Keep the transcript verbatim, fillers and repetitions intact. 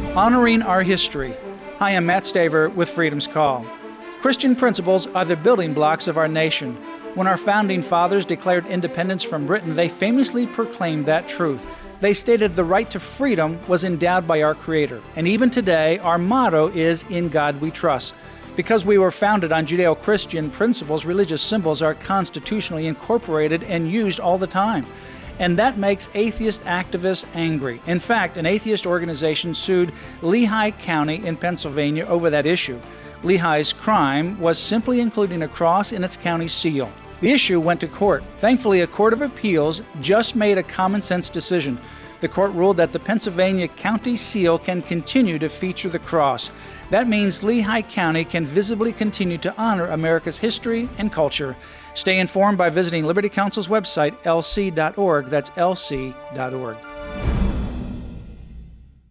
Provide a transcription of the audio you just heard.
Honoring our history. Hi, I'm Matt Staver with Freedom's Call. Christian principles are the building blocks of our nation. When our founding fathers declared independence from Britain, they famously proclaimed that truth. They stated the right to freedom was endowed by our Creator. And even today, our motto is, "In God we trust." Because we were founded on Judeo-Christian principles, religious symbols are constitutionally incorporated and used all the time. And that makes atheist activists angry. In fact, an atheist organization sued Lehigh County in Pennsylvania over that issue. Lehigh's crime was simply including a cross in its county seal. The issue went to court. Thankfully, a court of appeals just made a common-sense decision. The court ruled that the Pennsylvania county seal can continue to feature the cross. That means Lehigh County can visibly continue to honor America's history and culture. Stay informed by visiting Liberty Counsel's website, L C dot org. That's L C dot org.